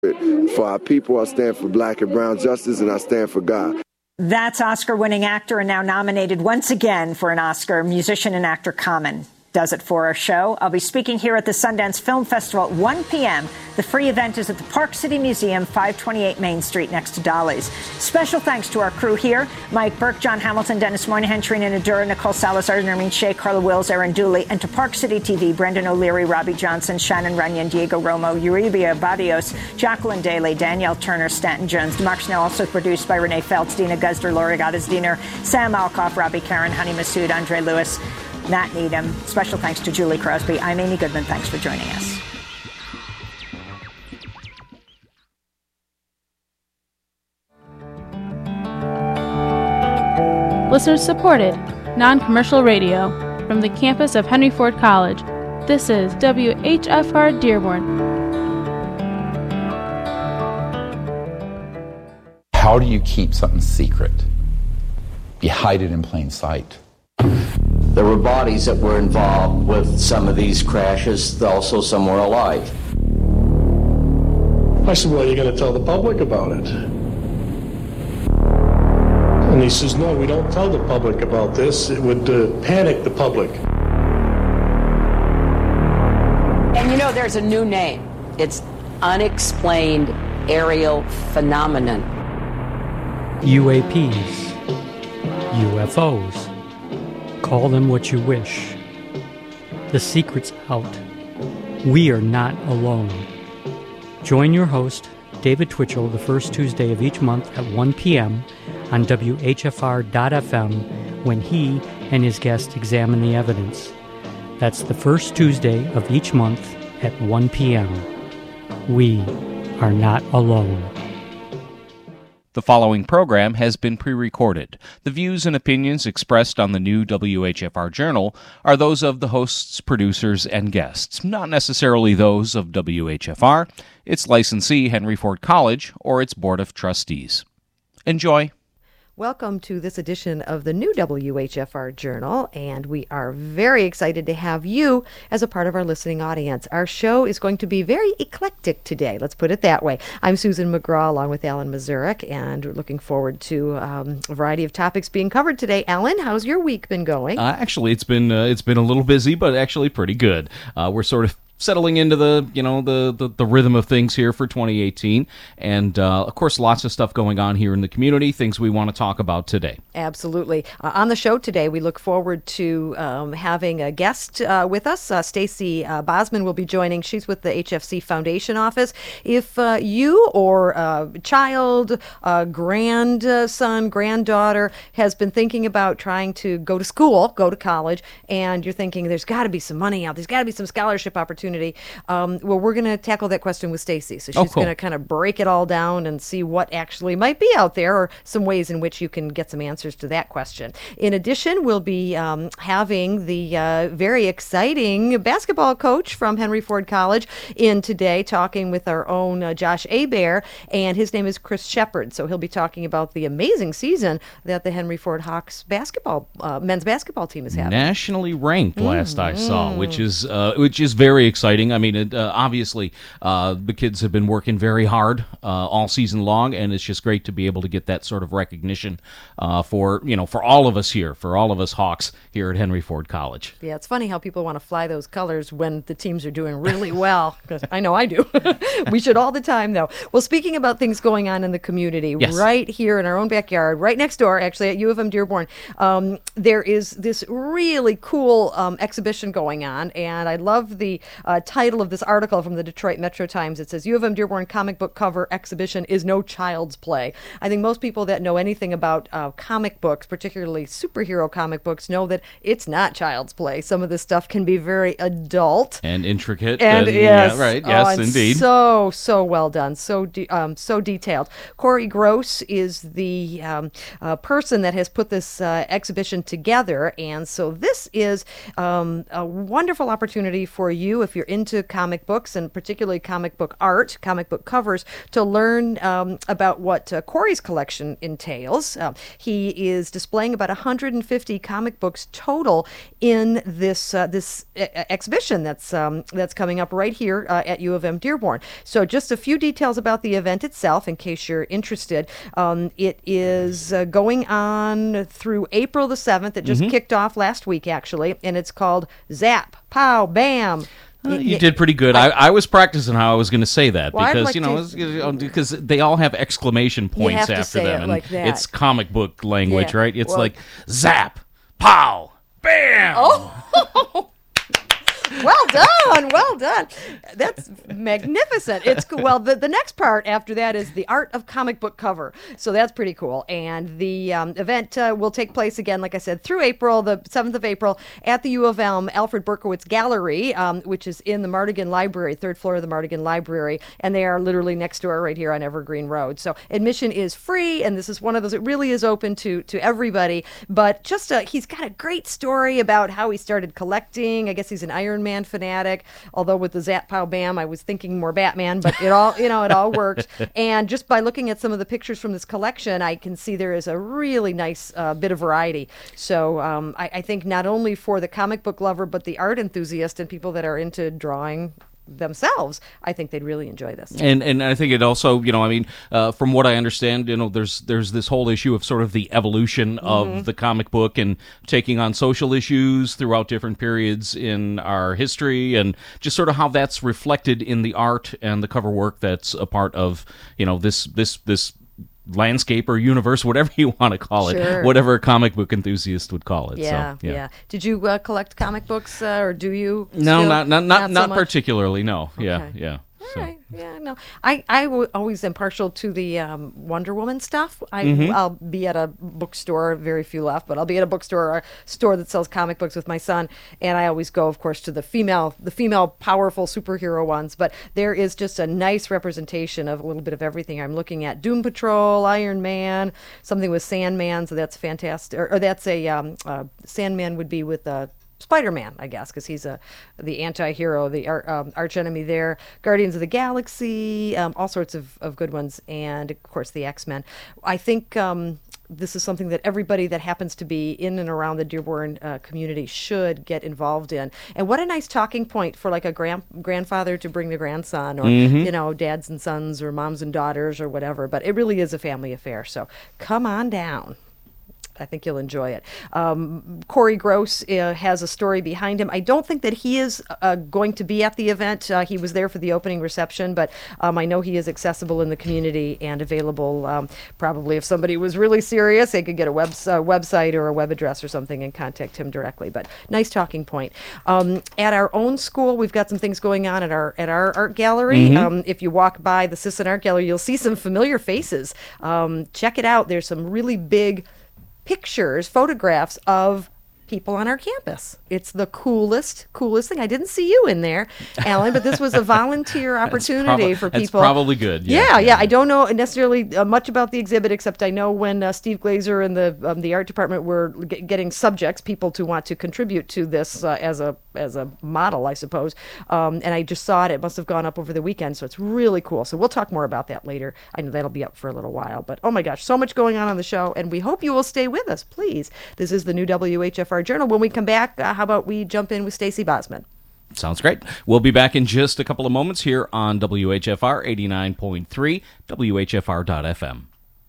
For our people, I stand for black and brown justice, and I stand for God. That's Oscar-winning actor and now nominated once again for an Oscar, musician and actor Common. Does it for our show. I'll be speaking here at the Sundance Film Festival at 1 p.m. The free event is at the Park City Museum, 528 Main Street, next to Dolly's. Special thanks to our crew here: Mike Burke, John Hamilton, Dennis Moynihan, Trina Nadura, Nicole Salazar, Nermeen Sheikh, Carla Wills, Aaron Dooley, and to Park City TV, Brendan O'Leary, Robbie Johnson, Shannon Runyon, Diego Romo, Euribia Barrios, Jacqueline Daly, Danielle Turner, Stanton Jones. Mark Snell, also produced by Renee Feltz, Dina Guzder, Lori Gaddis Diener, Sam Alcoff, Robbie Karen, Honey Massoud, Andre Lewis, Matt Needham. Special thanks to Julie Crosby. I'm Amy Goodman. Thanks for joining us. Listener supported, non-commercial radio from the campus of Henry Ford College. This is WHFR Dearborn. How do you keep something secret? You hide it in plain sight. There were bodies that were involved with some of these crashes, also some were alive. I said, well, you're going to tell the public about it. And he says, no, we don't tell the public about this. It would panic the public. And you know, there's a new name. It's unexplained aerial phenomenon. UAPs, UFOs. Call them what you wish. The secret's out. We are not alone. Join your host, David Twitchell, the first Tuesday of each month at 1 p.m. on WHFR.FM when he and his guests examine the evidence. That's the first Tuesday of each month at 1 p.m. We are not alone. The following program has been pre-recorded. The views and opinions expressed on the new WHFR Journal are those of the hosts, producers, and guests, not necessarily those of WHFR, its licensee, Henry Ford College, or its Board of Trustees. Enjoy. Welcome to this edition of the new WHFR Journal, and we are very excited to have you as a part of our listening audience. Our show is going to be very eclectic today, let's put it that way. I'm Susan McGraw along with Alan Mazurek, and we're looking forward to a variety of topics being covered today. Alan, how's your week been going? Actually, it's been a little busy, but actually pretty good. We're sort of settling into the rhythm of things here for 2018, and of course lots of stuff going on here in the community, things we want to talk about today. Absolutely. On the show today, we look forward to having a guest with us. Stacy Bosman will be joining. She's with the HFC Foundation office. If you or a child, a grandson, granddaughter has been thinking about trying to go to school, go to college, and you're thinking there's got to be some money out, there's got to be some scholarship opportunity. Well, we're going to tackle that question with Stacy. So she's going to kind of break it all down and see what actually might be out there, or some ways in which you can get some answers to that question. In addition, we'll be having the very exciting basketball coach from Henry Ford College in today, talking with our own Josh Hebert, and his name is Chris Shepard. So he'll be talking about the amazing season that the Henry Ford Hawks men's basketball team is having. Nationally ranked, last I saw, which is very exciting. I mean, obviously, the kids have been working very hard all season long, and it's just great to be able to get that sort of recognition for all of us here, for all of us Hawks here at Henry Ford College. Yeah, it's funny how people want to fly those colors when the teams are doing really well, because I know I do. We should all the time, though. Well, speaking about things going on in the community, yes, right here in our own backyard, right next door, actually, at U of M Dearborn, there is this really cool exhibition going on, and I love the title of this article from the Detroit Metro Times. It says, U of M Dearborn comic book cover exhibition is no child's play. I think most people that know anything about comic books, particularly superhero comic books, know that it's not child's play. Some of this stuff can be very adult. And intricate. And yes. Yeah, right. Yes, indeed. So well done. So detailed. Corey Gross is the person that has put this exhibition together. And so this is a wonderful opportunity for you, if if you're into comic books and particularly comic book art, comic book covers, to learn about what Corey's collection entails. He is displaying about 150 comic books total in this exhibition that's coming up right here at U of M Dearborn. So just a few details about the event itself, in case you're interested. It is going on through April the 7th. It just kicked off last week, actually, and it's called Zap, Pow, Bam. You did pretty good. I was practicing how I was going to say that because because they all have exclamation points after them, and like that. It's comic book language, right? It's like zap, pow, bam. Oh. Well done. That's magnificent. It's cool. Well, the next part after that is the art of comic book cover. So that's pretty cool. And the event will take place again, like I said, through April, the 7th of April, at the U of M Alfred Berkowitz Gallery, which is in the Mardigan Library, 3rd floor of the Mardigan Library. And they are literally next door right here on Evergreen Road. So admission is free, and this is one of those, it really is open to everybody. But just he's got a great story about how he started collecting. I guess he's an Iron Man fanatic, although with the Zap Pow Bam I was thinking more Batman, but it all worked. And just by looking at some of the pictures from this collection, I can see there is a really nice bit of variety. So I think not only for the comic book lover, but the art enthusiast and people that are into drawing themselves, I think they'd really enjoy this. And I think it also, from what I understand, there's this whole issue of sort of the evolution of the comic book and taking on social issues throughout different periods in our history, and just sort of how that's reflected in the art and the cover work that's a part of, this landscape or universe, whatever you want to call it, whatever a comic book enthusiast would call it. Yeah. Did you collect comic books, or do you? No, still? not so particularly. No. Okay. Yeah. All right. Yeah, no. I always am partial to the Wonder Woman stuff. I'll be at a bookstore, very few left, but I'll be at a bookstore or a store that sells comic books with my son, and I always go, of course, to the female powerful superhero ones. But there is just a nice representation of a little bit of everything. I'm looking at Doom Patrol, Iron Man, something with Sandman, so that's fantastic. Or that's a Sandman would be with Spider-Man, I guess, because he's the anti-hero, the arch-enemy there. Guardians of the Galaxy, all sorts of good ones, and, of course, the X-Men. I think this is something that everybody that happens to be in and around the Dearborn community should get involved in. And what a nice talking point for, like, a grandfather to bring the grandson, or, dads and sons, or moms and daughters, or whatever. But it really is a family affair, so come on down. I think you'll enjoy it. Corey Gross has a story behind him. I don't think that he is going to be at the event. He was there for the opening reception, but I know he is accessible in the community and available. Probably if somebody was really serious, they could get a website or a web address or something and contact him directly. But nice talking point. At our own school, we've got some things going on at our art gallery. If you walk by the Sisson Art Gallery, you'll see some familiar faces. Check it out. There's some really big photographs of people on our campus. It's the coolest thing. I didn't see you in there, Alan, but this was a volunteer opportunity for people. That's probably good. Yeah. I don't know necessarily much about the exhibit, except I know when Steve Glazer and the art department were getting people to want to contribute to this as a model, I suppose. And I just saw it. It must have gone up over the weekend, so it's really cool. So we'll talk more about that later. I know that'll be up for a little while, but oh my gosh, so much going on the show, and we hope you will stay with us, please. This is the new WHFR Journal. When we come back, how about we jump in with Stacey Bosman? Sounds great. We'll be back in just a couple of moments here on WHFR 89.3, WHFR.FM.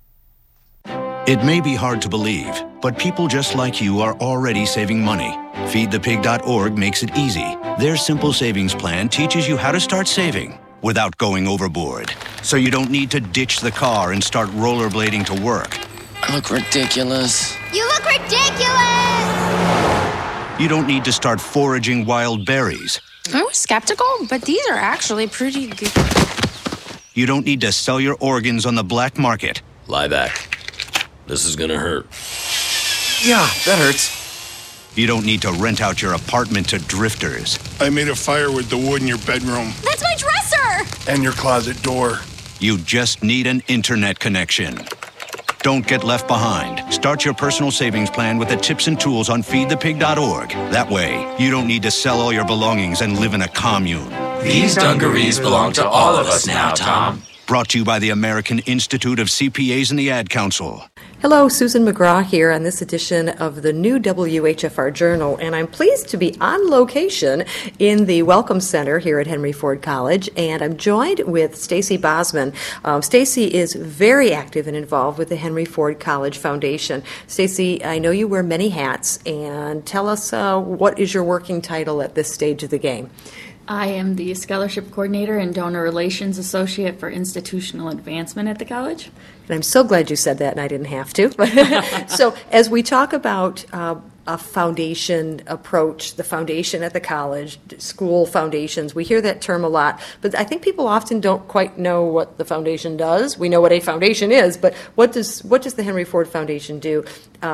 It may be hard to believe, but people just like you are already saving money. FeedThePig.org makes it easy. Their simple savings plan teaches you how to start saving without going overboard. So you don't need to ditch the car and start rollerblading to work. I look ridiculous. You look ridiculous! You don't need to start foraging wild berries. I was skeptical, but these are actually pretty good. You don't need to sell your organs on the black market. Lie back. This is gonna hurt. Yeah, that hurts. You don't need to rent out your apartment to drifters. I made a fire with the wood in your bedroom. That's my dresser! And your closet door. You just need an internet connection. Don't get left behind. Start your personal savings plan with the tips and tools on feedthepig.org. That way, you don't need to sell all your belongings and live in a commune. These dungarees belong to all of us now, Tom. Brought to you by the American Institute of CPAs and the Ad Council. Hello, Susan McGraw here on this edition of the new WHFR Journal, and I'm pleased to be on location in the Welcome Center here at Henry Ford College, and I'm joined with Stacy Bosman. Stacy is very active and involved with the Henry Ford College Foundation. Stacy, I know you wear many hats, and tell us what is your working title at this stage of the game? I am the Scholarship Coordinator and Donor Relations Associate for Institutional Advancement at the college. And I'm so glad you said that and I didn't have to. So as we talk about a foundation approach, the foundation at the college, school foundations, we hear that term a lot, but I think people often don't quite know what the foundation does. We know what a foundation is, but what does the Henry Ford Foundation do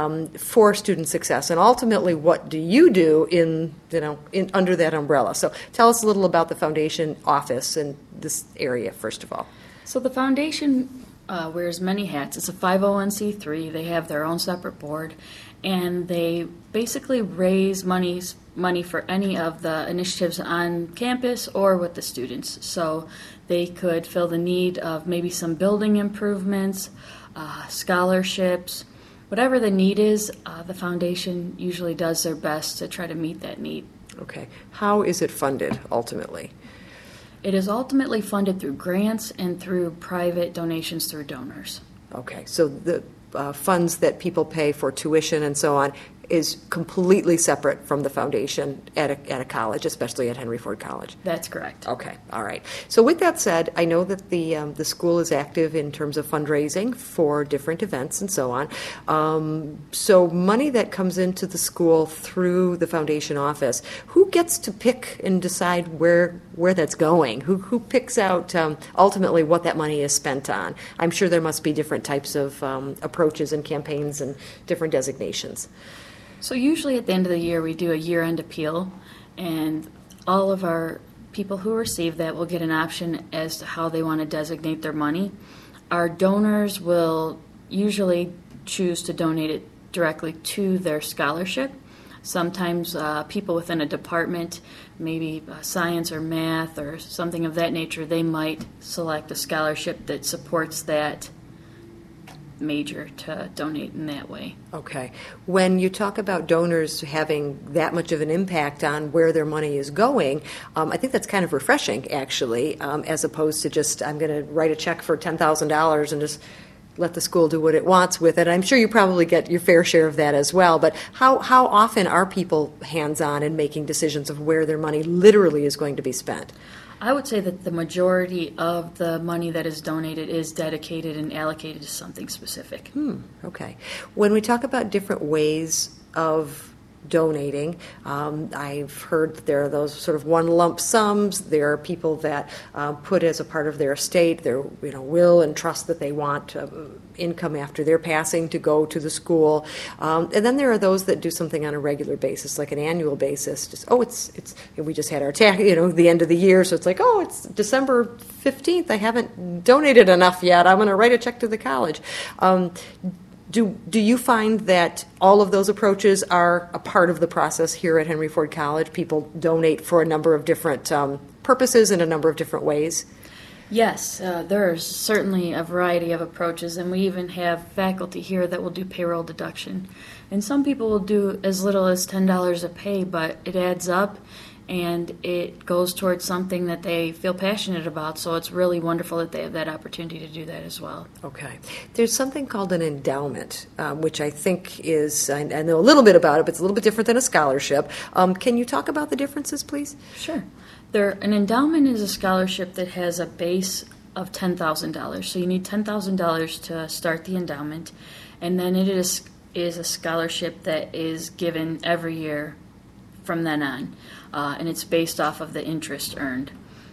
for student success? And ultimately, what do you do in under that umbrella? So tell us a little about the foundation office and this area, first of all. So the foundation wears many hats. It's a 501c3. They have their own separate board, and they basically raise money for any of the initiatives on campus or with the students. So they could fill the need of maybe some building improvements, scholarships, whatever the need is. The foundation usually does their best to try to meet that need. Okay. How is it funded ultimately? It is ultimately funded through grants and through private donations through donors. Okay, so the funds that people pay for tuition and so on is completely separate from the foundation at a college, especially at Henry Ford College. That's correct. Okay, all right. So with that said, I know that the school is active in terms of fundraising for different events and so on. So money that comes into the school through the foundation office, who gets to pick and decide where that's going? Who picks out ultimately what that money is spent on? I'm sure there must be different types of approaches and campaigns and different designations. So usually at the end of the year we do a year-end appeal, and all of our people who receive that will get an option as to how they want to designate their money. Our donors will usually choose to donate it directly to their scholarship. Sometimes people within a department, maybe science or math or something of that nature, they might select a scholarship that supports that major to donate in that way. Okay. When you talk about donors having that much of an impact on where their money is going, I think that's kind of refreshing, actually, as opposed to just, I'm going to write a check for $10,000 and just let the school do what it wants with it. I'm sure you probably get your fair share of that as well, but how often are people hands-on in making decisions of where their money literally is going to be spent? I would say that the majority of the money that is donated is dedicated and allocated to something specific. Okay. When we talk about different ways of donating, I've heard that there are those sort of one lump sums. There are people that put as a part of their estate their will and trust that they want income after their passing to go to the school, and then there are those that do something on a regular basis, like an annual basis. Just it's we just had our tax, the end of the year, so it's like, it's December 15th. I haven't donated enough yet. I'm going to write a check to the college. Do you find that all of those approaches are a part of the process here at Henry Ford College? People donate for a number of different purposes in a number of different ways? Yes, there is certainly a variety of approaches, and we even have faculty here that will do payroll deduction. And some people will do as little as $10 a pay, but it adds up, and it goes towards something that they feel passionate about, so it's really wonderful that they have that opportunity to do that as well. Okay. There's something called an endowment, which I think is, I know a little bit about it, but it's a little bit different than a scholarship. Can you talk about the differences, please? Sure. An endowment is a scholarship that has a base of $10,000, so you need $10,000 to start the endowment, and then it is a scholarship that is given every year from then on. And it's based off of the interest earned.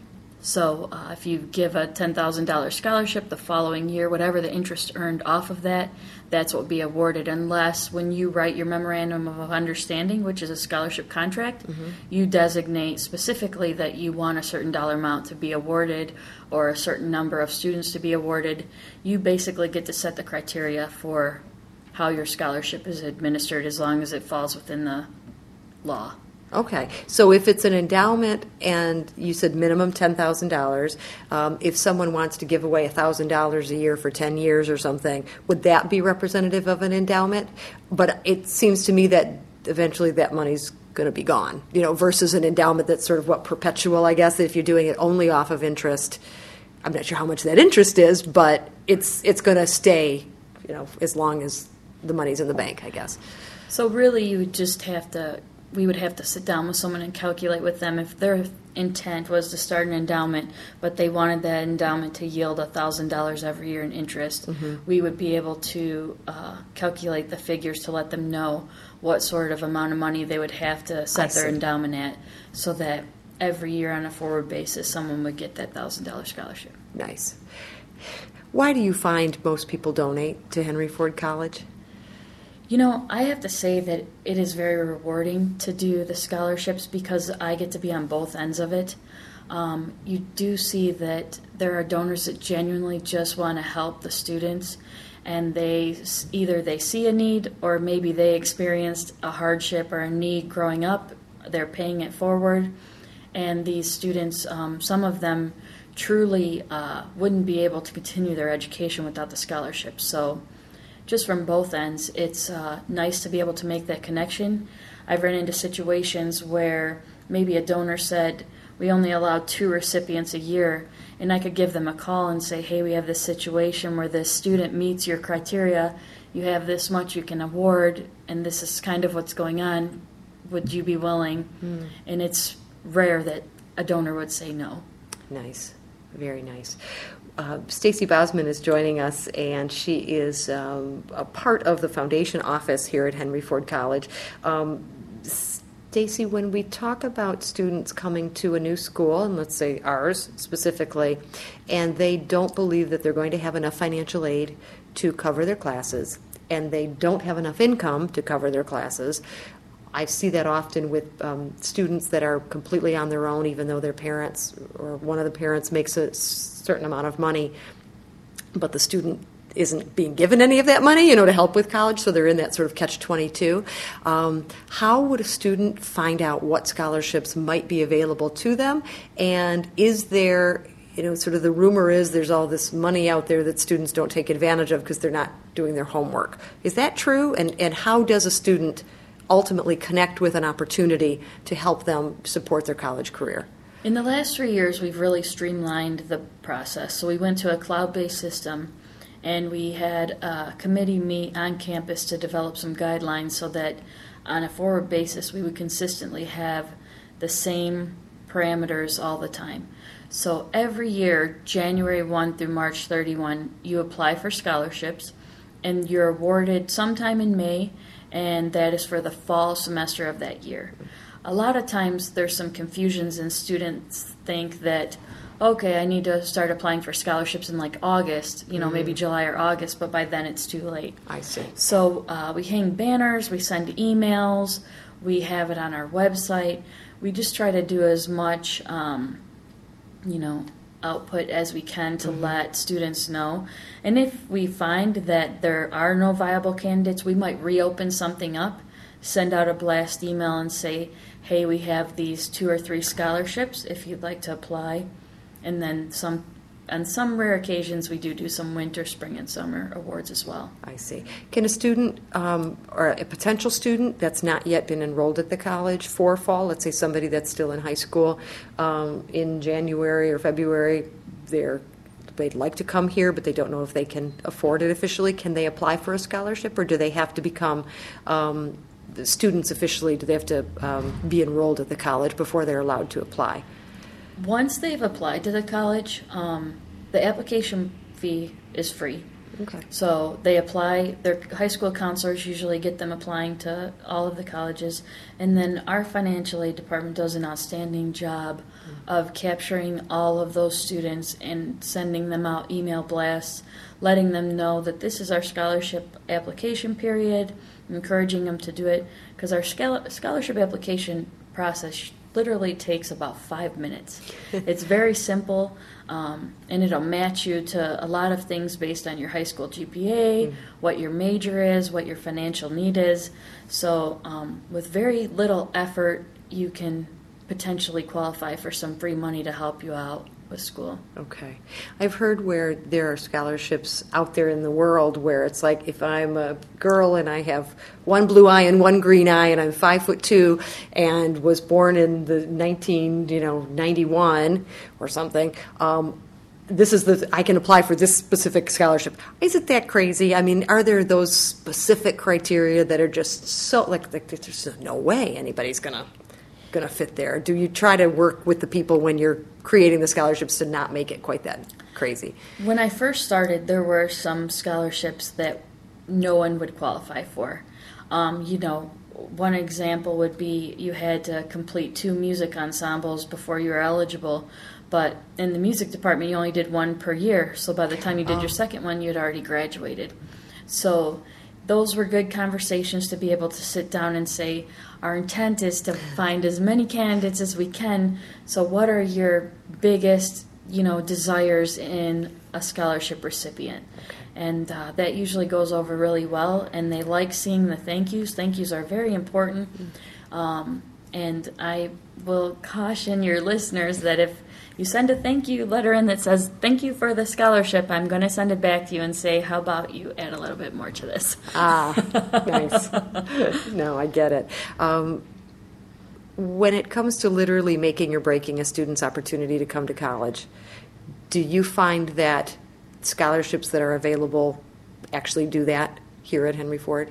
So if you give a $10,000 scholarship the following year, whatever the interest earned off of that, that's what will be awarded, unless when you write your memorandum of understanding, which is a scholarship contract, you designate specifically that you want a certain dollar amount to be awarded or a certain number of students to be awarded. You basically get to set the criteria for how your scholarship is administered as long as it falls within the law. Okay, so if it's an endowment and you said minimum $10,000, if someone wants to give away $1,000 a year for 10 years or something, would that be representative of an endowment? But it seems to me that eventually that money's going to be gone, versus an endowment that's sort of perpetual, I guess, if you're doing it only off of interest. I'm not sure how much that interest is, but it's going to stay, as long as the money's in the bank, I guess. So really you would just have to we would have to sit down with someone and calculate with them if their intent was to start an endowment, but they wanted that endowment to yield $1,000 every year in interest. We would be able to calculate the figures to let them know what sort of amount of money they would have to set their endowment at, so that every year on a forward basis someone would get that $1,000 scholarship. Nice. Why do you find most people donate to Henry Ford College? I have to say that it is very rewarding to do the scholarships because I get to be on both ends of it. You do see that there are donors that genuinely just want to help the students, and they see a need, or maybe they experienced a hardship or a need growing up. They're paying it forward, and these students, some of them truly wouldn't be able to continue their education without the scholarship. So just from both ends, it's nice to be able to make that connection. I've run into situations where maybe a donor said, we only allow 2 recipients a year, and I could give them a call and say, hey, we have this situation where this student meets your criteria, you have this much you can award, and this is kind of what's going on. Would you be willing? And it's rare that a donor would say no. Nice. Very nice. Stacy Bosman is joining us, and she is a part of the foundation office here at Henry Ford College. Stacy, when we talk about students coming to a new school, and let's say ours specifically, and they don't believe that they're going to have enough financial aid to cover their classes, and they don't have enough income to cover their classes, I see that often with students that are completely on their own, even though their parents or one of the parents makes a certain amount of money, but the student isn't being given any of that money, to help with college, so they're in that sort of catch-22. How would a student find out what scholarships might be available to them? And is there, sort of the rumor is there's all this money out there that students don't take advantage of because they're not doing their homework. Is that true? And how does a student ultimately connect with an opportunity to help them support their college career? In the last 3 years, we've really streamlined the process. So we went to a cloud-based system, and we had a committee meet on campus to develop some guidelines so that on a forward basis we would consistently have the same parameters all the time. So every year, January 1 through March 31, you apply for scholarships, and you're awarded sometime in May, and that is for the fall semester of that year. A lot of times there's some confusions, and students think that, okay, I need to start applying for scholarships in like August, maybe July or August, but by then it's too late. I see. So we hang banners, we send emails, we have it on our website. We just try to do as much, output as we can to let students know. And if we find that there are no viable candidates, we might reopen something up, send out a blast email and say, hey, we have these 2 or 3 scholarships if you'd like to apply. And then on some rare occasions, we do some winter, spring, and summer awards as well. I see. Can a student or a potential student that's not yet been enrolled at the college for fall, let's say somebody that's still in high school, in January or February, they'd like to come here, but they don't know if they can afford it officially, can they apply for a scholarship, or do they have to become students officially? Do they have to be enrolled at the college before they're allowed to apply? Once they've applied to the college, the application fee is free. Okay. So they apply, their high school counselors usually get them applying to all of the colleges, and then our financial aid department does an outstanding job of capturing all of those students and sending them out email blasts, letting them know that this is our scholarship application period, encouraging them to do it, because our scholarship application process literally takes about 5 minutes. It's very simple, and it'll match you to a lot of things based on your high school GPA, what your major is, what your financial need is. So with very little effort, you can potentially qualify for some free money to help you out with school. Okay. I've heard where there are scholarships out there in the world where it's like if I'm a girl and I have one blue eye and one green eye and I'm 5'2" and was born in the 91 or something, this is I can apply for this specific scholarship. Is it that crazy? I mean, are there those specific criteria that are just so like there's no way anybody's gonna fit there? Do you try to work with the people when you're creating the scholarships to not make it quite that crazy? When I first started, there were some scholarships that no one would qualify for. One example would be you had to complete 2 music ensembles before you were eligible, but in the music department you only did 1 per year, so by the time you did your second one, you had already graduated. So those were good conversations to be able to sit down and say, our intent is to find as many candidates as we can, so what are your biggest, desires in a scholarship recipient? And that usually goes over really well, and they like seeing the thank yous. Thank yous are very important. And I will caution your listeners that if you send a thank you letter in that says, thank you for the scholarship, I'm going to send it back to you and say, how about you add a little bit more to this? Nice. No, I get it. When it comes to literally making or breaking a student's opportunity to come to college, do you find that scholarships that are available actually do that here at Henry Ford?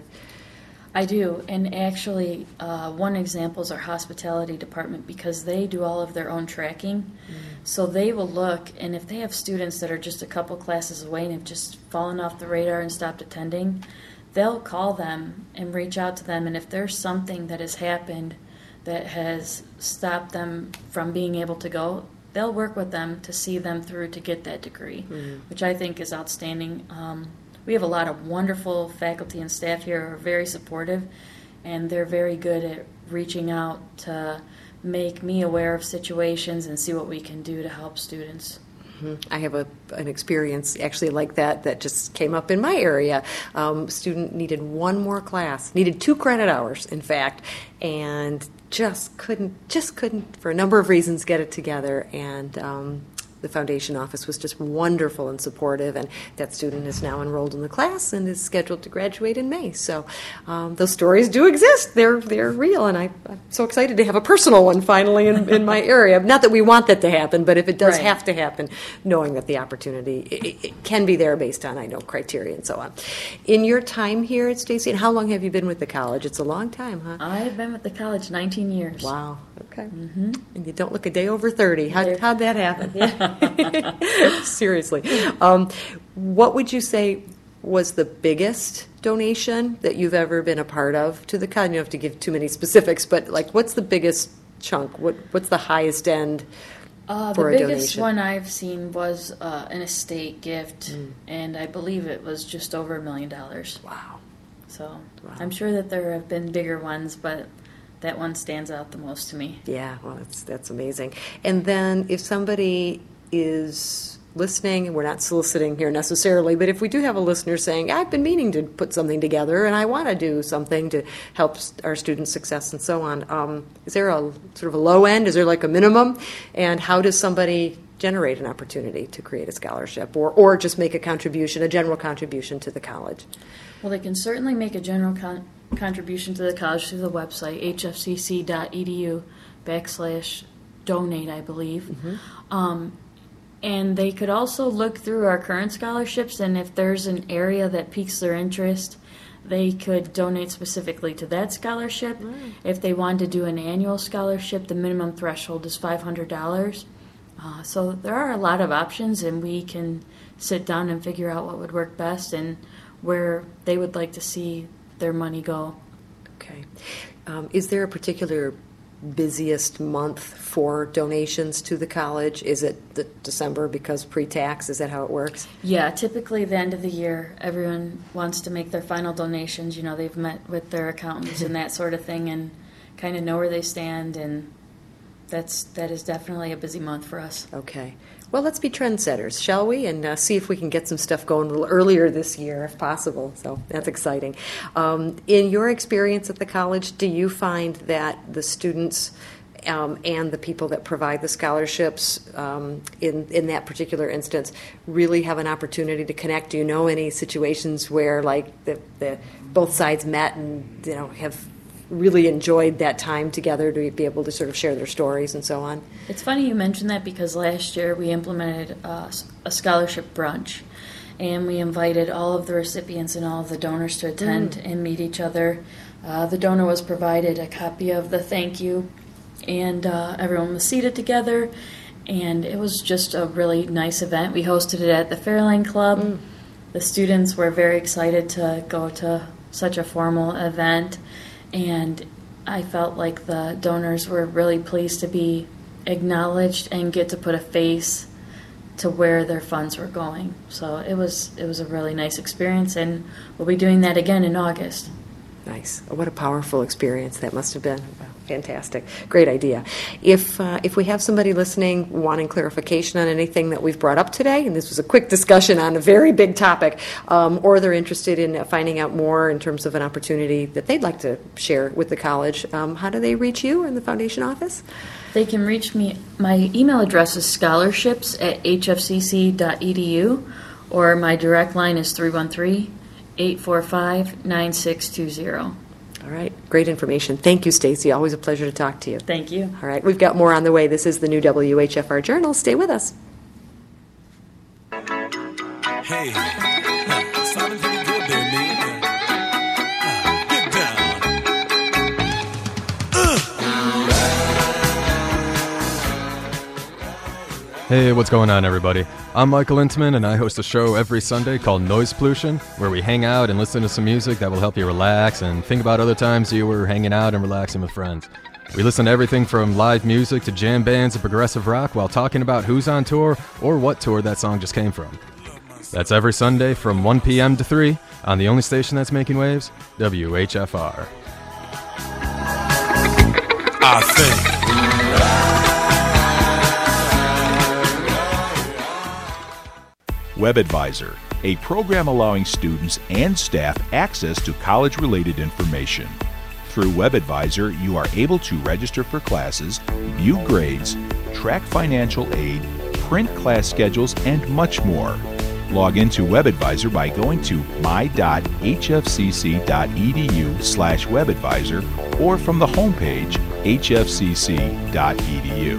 I do, and actually one example is our hospitality department, because they do all of their own tracking. So they will look, and if they have students that are just a couple classes away and have just fallen off the radar and stopped attending, they'll call them and reach out to them, and if there's something that has happened that has stopped them from being able to go, they'll work with them to see them through to get that degree, which I think is outstanding. We have a lot of wonderful faculty and staff here who are very supportive, and they're very good at reaching out to make me aware of situations and see what we can do to help students. I have an experience actually like that just came up in my area. Student needed 1 more class, needed 2 credit hours, in fact, and just couldn't, for a number of reasons, get it together. And the foundation office was just wonderful and supportive, and that student is now enrolled in the class and is scheduled to graduate in May. So those stories do exist. They're real, and I'm so excited to have a personal one finally in my area. Not that we want that to happen, but if it does have to happen, knowing that the opportunity it can be there based on, criteria and so on. In your time here at Stacy, and how long have you been with the college? It's a long time, huh? I've been with the college 19 years. Wow. Okay. And you don't look a day over 30. How'd that happen? Yeah. Seriously. What would you say was the biggest donation that you've ever been a part of to the college? You don't have to give too many specifics, but what's the biggest chunk? What's the highest end for a donation? The biggest one I've seen was an estate gift, and I believe it was just over $1 million. Wow. So I'm sure that there have been bigger ones, but that one stands out the most to me. Yeah, well, that's amazing. And then if somebody is listening, and we're not soliciting here necessarily, but if we do have a listener saying, I've been meaning to put something together and I want to do something to help our students' success and so on, is there a sort of a low end? Is there like a minimum? And how does somebody generate an opportunity to create a scholarship or just make a general contribution to the college? Well, they can certainly make a general contribution to the college through the website, hfcc.edu/donate, I believe. And they could also look through our current scholarships, and if there's an area that piques their interest, they could donate specifically to that scholarship. If they wanted to do an annual scholarship, the minimum threshold is $500. So there are a lot of options, and we can sit down and figure out what would work best and where they would like to see their money go. Okay. Is there a particular busiest month for donations to the college? Is it December because pre-tax? Is that how it works? Yeah, typically the end of the year, everyone wants to make their final donations. They've met with their accountants and that sort of thing and kind of know where they stand, and that is definitely a busy month for us. Okay. Well, let's be trendsetters, shall we? And see if we can get some stuff going a little earlier this year, if possible. So that's exciting. In your experience at the college, do you find that the students and the people that provide the scholarships in that particular instance really have an opportunity to connect? Do you know any situations where, like, the both sides met and have really enjoyed that time together to be able to sort of share their stories and so on? It's funny you mentioned that, because last year we implemented a scholarship brunch, and we invited all of the recipients and all of the donors to attend and meet each other. The donor was provided a copy of the thank you, and everyone was seated together, and it was just a really nice event. We hosted it at the Fairlane Club. The students were very excited to go to such a formal event, and I felt like the donors were really pleased to be acknowledged and get to put a face to where their funds were going. So it was a really nice experience, and we'll be doing that again in August. Nice. What a powerful experience that must have been. Fantastic. Great idea. If we have somebody listening wanting clarification on anything that we've brought up today, and this was a quick discussion on a very big topic, or they're interested in finding out more in terms of an opportunity that they'd like to share with the college, how do they reach you in the foundation office? They can reach me. My email address is scholarships@hfcc.edu, or my direct line is 313-845-9620. All right. Great information. Thank you, Stacy. Always a pleasure to talk to you. Thank you. All right. We've got more on the way. This is the new WHFR Journal. Stay with us. Hey, sounding pretty good there, man. Get down. Hey, what's going on, everybody? I'm Michael Intman, and I host a show every Sunday called Noise Pollution, where we hang out and listen to some music that will help you relax and think about other times you were hanging out and relaxing with friends. We listen to everything from live music to jam bands and progressive rock while talking about who's on tour or what tour that song just came from. That's every Sunday from 1 p.m. to 3 on the only station that's making waves, WHFR. I think. WebAdvisor, a program allowing students and staff access to college-related information. Through WebAdvisor, you are able to register for classes, view grades, track financial aid, print class schedules, and much more. Log into WebAdvisor by going to my.hfcc.edu/webadvisor or from the homepage, hfcc.edu.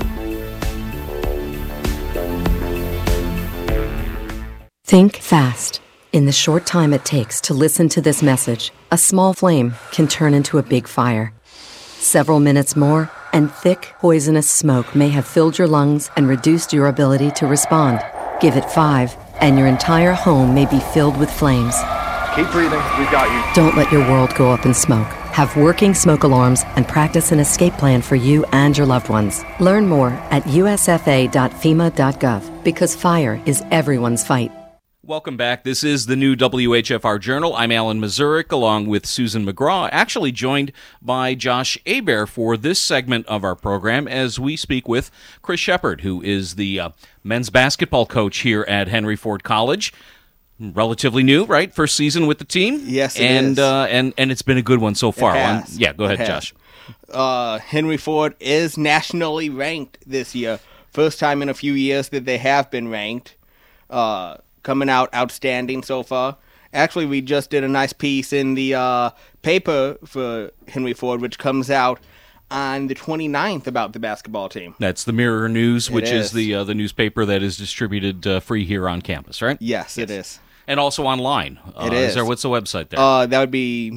Think fast. In the short time it takes to listen to this message, a small flame can turn into a big fire. Several minutes more, and thick, poisonous smoke may have filled your lungs and reduced your ability to respond. Give it 5, and your entire home may be filled with flames. Keep breathing. We've got you. Don't let your world go up in smoke. Have working smoke alarms and practice an escape plan for you and your loved ones. Learn more at usfa.fema.gov, because fire is everyone's fight. Welcome back. This is the new WHFR Journal. I'm Alan Mazurek, along with Susan McGraw, actually joined by Josh Hebert for this segment of our program as we speak with Chris Shepard, who is the men's basketball coach here at Henry Ford College. Relatively new, right? First season with the team? Yes, it is. And it's been a good one so far. Yeah, go ahead, Josh. Henry Ford is nationally ranked this year. First time in a few years that they have been ranked. Coming out outstanding so far. Actually, we just did a nice piece in the paper for Henry Ford, which comes out on the 29th about the basketball team. That's the Mirror News, which is the newspaper that is distributed free here on campus, right? Yes, it is. And also online. It is. What's the website there? That would be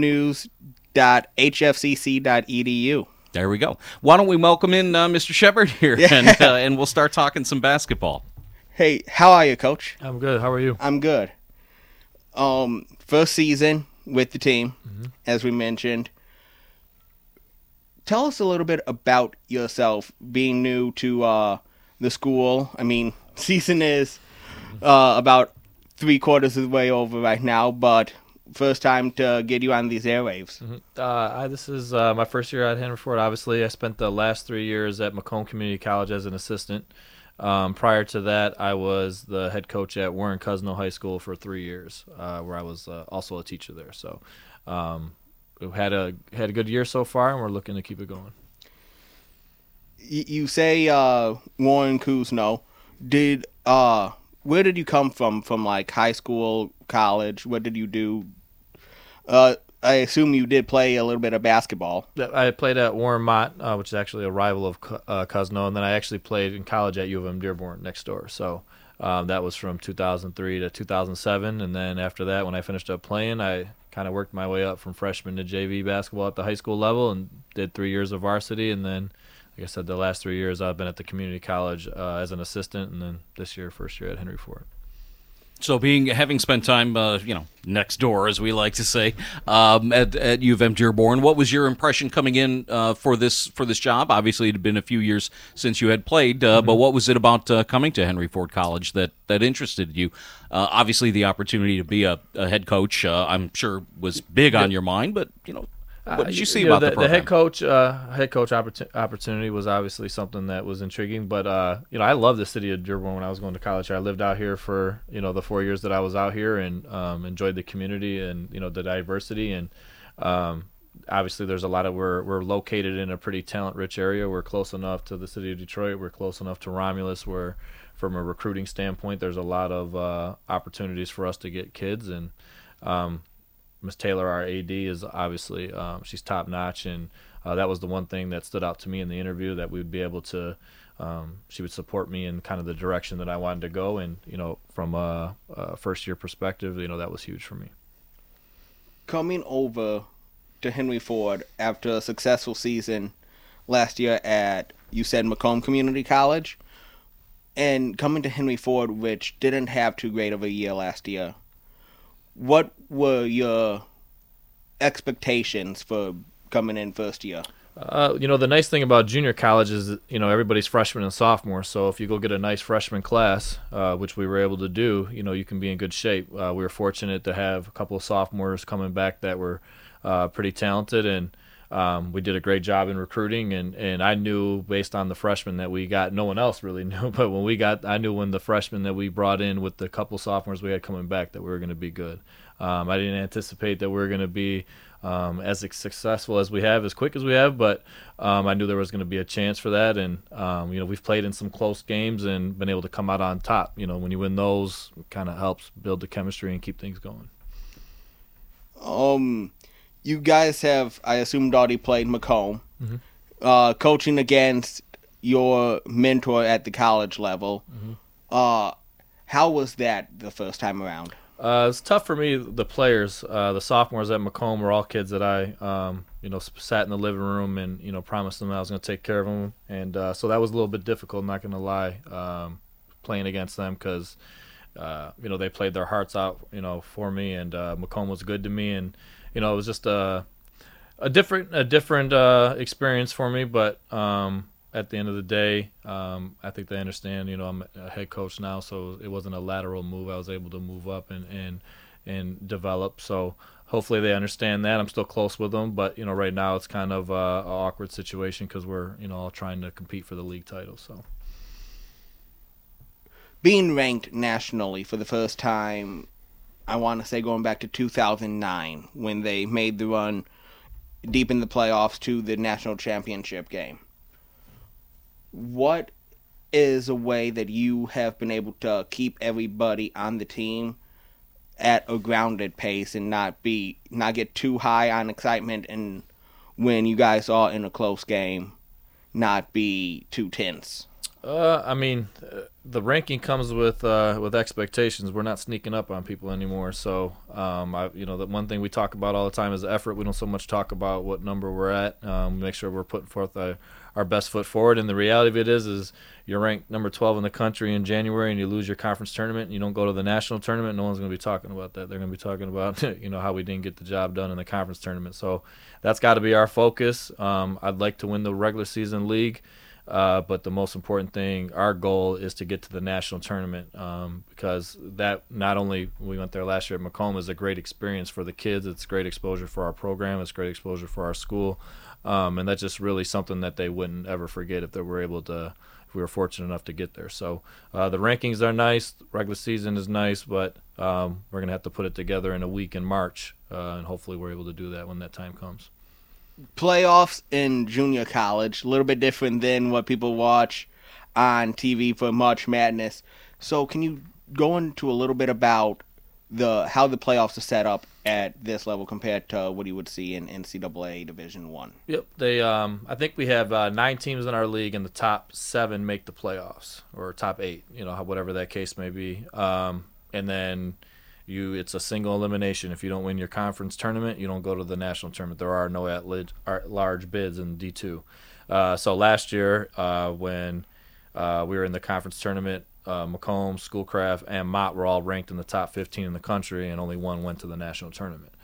mirrornews.hfcc.edu. There we go. Why don't we welcome in Mr. Shepard here, and we'll start talking some basketball. Hey, how are you, Coach? I'm good. How are you? I'm good. First season with the team, as we mentioned. tell us a little bit about yourself, being new to the school. I mean, season is about 3/4 of the way over right now, but first time to get you on these airwaves. This is my first year at Henry Ford. Obviously, I spent the last 3 years at Macomb Community College as an assistant. Prior to that, I was the head coach at Warren Cousino High School for 3 years, where I was also a teacher there. So we've had a good year so far, and we're looking to keep it going. You say Warren Cousino. Where did you come from? From like high school, college? What did you do? I assume you did play a little bit of basketball. I played at Warren Mott, which is actually a rival of Cousino, and then I actually played in college at U of M Dearborn next door. So that was from 2003 to 2007, and then after that, when I finished up playing, I kind of worked my way up from freshman to JV basketball at the high school level and did 3 years of varsity, and then, like I said, the last 3 years I've been at the community college as an assistant, and then this year, first year at Henry Ford. So having spent time, next door, as we like to say, at U of M Dearborn, what was your impression coming in for this job? Obviously, it had been a few years since you had played, but what was it about coming to Henry Ford College that interested you? Obviously, the opportunity to be a head coach, I'm sure, was big on your mind, but what did you see about the program? The head coach opportunity was obviously something that was intriguing. But I love the city of Dearborn when I was going to college. I lived out here for the 4 years that I was out here, and enjoyed the community and the diversity. And obviously, there's a lot of we're located in a pretty talent-rich area. We're close enough to the city of Detroit. We're close enough to Romulus. Where from a recruiting standpoint, there's a lot of opportunities for us to get kids and. Ms. Taylor, our AD, is obviously she's top notch, and that was the one thing that stood out to me in the interview, that we would be able to. She would support me in kind of the direction that I wanted to go, and from a first year perspective, that was huge for me. Coming over to Henry Ford after a successful season last year at, you said, Macomb Community College, and coming to Henry Ford, which didn't have too great of a year last year. What were your expectations for coming in first year? The nice thing about junior college is, everybody's freshman and sophomore. So if you go get a nice freshman class, which we were able to do, you can be in good shape. We were fortunate to have a couple of sophomores coming back that were pretty talented, and we did a great job in recruiting. And I knew based on the freshmen that we got, no one else really knew, but I knew when the freshmen that we brought in with the couple sophomores we had coming back that we were going to be good. I didn't anticipate that we were going to be as successful as we have, as quick as we have, but I knew there was going to be a chance for that. And, we've played in some close games and been able to come out on top. When you win those, it kind of helps build the chemistry and keep things going. You guys have, I assumed, already played Macomb. Mm-hmm. Coaching against your mentor at the college level. Mm-hmm. How was that the first time around? It's tough for me. The players, the sophomores at Macomb, were all kids that I, sat in the living room and promised them I was going to take care of them, and so that was a little bit difficult. Not going to lie, playing against them because they played their hearts out, for me, and Macomb was good to me, and it was just a different experience for me, but. At the end of the day, I think they understand, I'm a head coach now, so it wasn't a lateral move. I was able to move up and develop. So hopefully they understand that. I'm still close with them, but, right now it's kind of an awkward situation because we're, all trying to compete for the league title. So being ranked nationally for the first time, I want to say going back to 2009 when they made the run deep in the playoffs to the national championship game. What is a way that you have been able to keep everybody on the team at a grounded pace and not get too high on excitement, and when you guys are in a close game, not be too tense? I mean, the ranking comes with expectations. We're not sneaking up on people anymore. So, the one thing we talk about all the time is effort. We don't so much talk about what number we're at. Make sure we're putting forth our best foot forward. And the reality of it is you're ranked number 12 in the country in January, and you lose your conference tournament, and you don't go to the national tournament. No one's going to be talking about that. They're going to be talking about how we didn't get the job done in the conference tournament. So that's got to be our focus. I'd like to win the regular season league. But the most important thing, our goal is to get to the national tournament, because that not only we went there last year at Macomb is a great experience for the kids. It's great exposure for our program. It's great exposure for our school, and that's just really something that they wouldn't ever forget if we were fortunate enough to get there. So the rankings are nice. Regular season is nice, but we're gonna have to put it together in a week in March, and hopefully we're able to do that when that time comes. Playoffs in junior college, a little bit different than what people watch on TV for March Madness. So can you go into a little bit about how the playoffs are set up at this level compared to what you would see in NCAA Division I? Yep. I think we have 9 teams in our league, and the top 7 make the playoffs, or top 8, whatever that case may be. And then it's a single elimination. If you don't win your conference tournament, you don't go to the national tournament. There are no at-large bids in D2. So last year, when we were in the conference tournament, Macomb, Schoolcraft, and Mott were all ranked in the top 15 in the country, and only one went to the national tournament.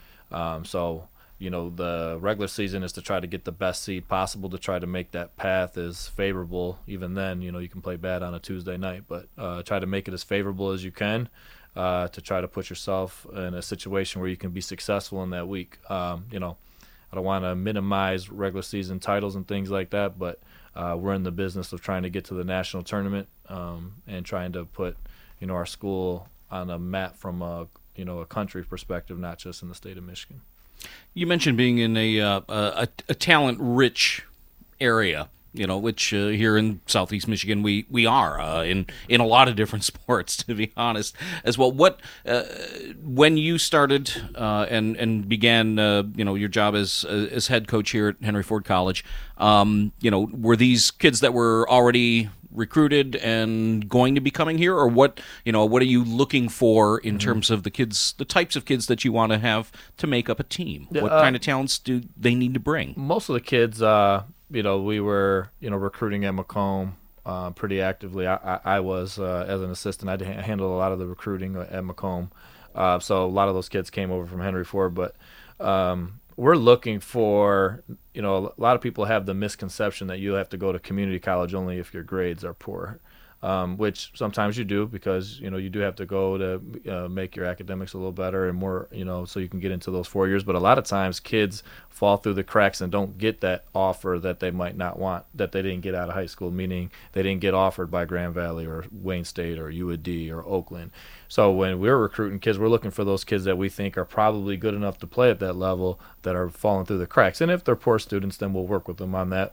The regular season is to try to get the best seed possible, to try to make that path as favorable. Even then, you can play bad on a Tuesday night, but try to make it as favorable as you can. To try to put yourself in a situation where you can be successful in that week. I don't want to minimize regular season titles and things like that, but we're in the business of trying to get to the national tournament, and trying to put, our school on a map from a country perspective, not just in the state of Michigan. You mentioned being in a talent-rich area, which here in Southeast Michigan we are in a lot of different sports, to be honest, as well. What when you started and began your job as head coach here at Henry Ford College, were these kids that were already recruited and going to be coming here, or what are you looking for in terms of the types of kids that you want to have to make up a team? What kind of talents do they need to bring? Most of the kids, we were, recruiting at Macomb pretty actively. I was, as an assistant, I handled a lot of the recruiting at Macomb. So a lot of those kids came over from Henry Ford. But we're looking for, a lot of people have the misconception that you have to go to community college only if your grades are poor. Which sometimes you do, because you do have to go to make your academics a little better and more, so you can get into those 4 years. But a lot of times kids fall through the cracks and don't get that offer that they might not want, that they didn't get out of high school, meaning they didn't get offered by Grand Valley or Wayne State or UAD or Oakland. So when we're recruiting kids, we're looking for those kids that we think are probably good enough to play at that level, that are falling through the cracks. And if they're poor students, then we'll work with them on that.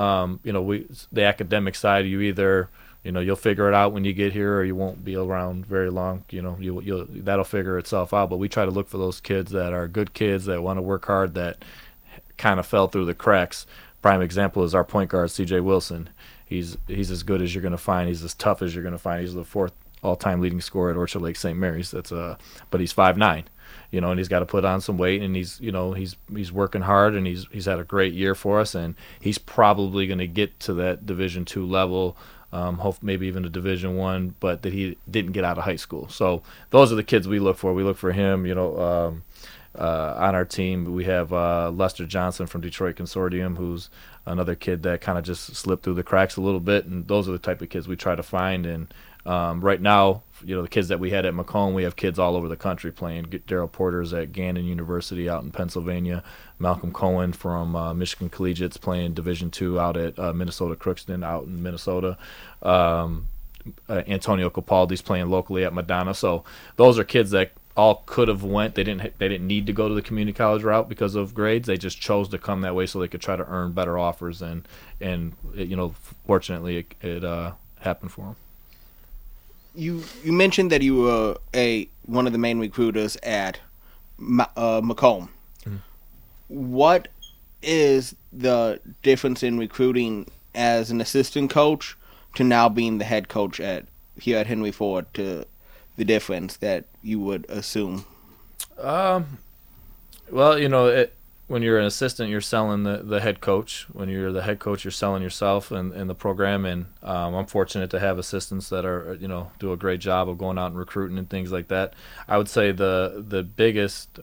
The academic side, you either you'll figure it out when you get here, or you won't be around very long. That'll figure itself out. But we try to look for those kids that are good kids, that want to work hard, that kind of fell through the cracks. Prime example is our point guard, CJ Wilson. He's as good as you're going to find. He's as tough as you're going to find. He's the 4th all-time leading scorer at Orchard Lake St. Mary's. But he's 5'9", and he's got to put on some weight, and he's working hard, and he's had a great year for us, and he's probably going to get to that Division II level. Maybe even a Division I, but that he didn't get out of high school. So those are the kids we look for. We look for him, on our team. We have Lester Johnson from Detroit Consortium, who's another kid that kind of just slipped through the cracks a little bit, and those are the type of kids we try to find. And right now, the kids that we had at Macomb, we have kids all over the country playing. Daryl Porter's at Gannon University out in Pennsylvania. Malcolm Cohen from Michigan Collegiate's playing Division II out at Minnesota Crookston out in Minnesota. Antonio Capaldi's playing locally at Madonna. So those are kids that all could have went. They didn't need to go to the community college route because of grades. They just chose to come that way so they could try to earn better offers. And fortunately, it happened for them. You mentioned that you were one of the main recruiters at Macomb. Mm-hmm. What is the difference in recruiting as an assistant coach to now being the head coach here at Henry Ford, to the difference that you would assume? Well, when you're an assistant, you're selling the head coach. When you're the head coach, you're selling yourself and the program. And I'm fortunate to have assistants that are, do a great job of going out and recruiting and things like that. I would say the biggest